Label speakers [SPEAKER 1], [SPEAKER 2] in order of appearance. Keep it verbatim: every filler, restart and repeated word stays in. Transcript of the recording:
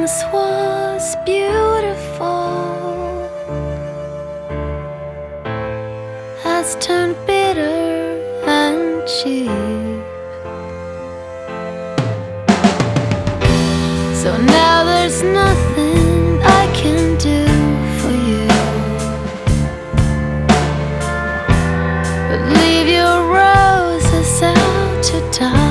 [SPEAKER 1] once was beautiful has turned bitter and cheap. So now there's nothing I can do for you but leave your roses out to die.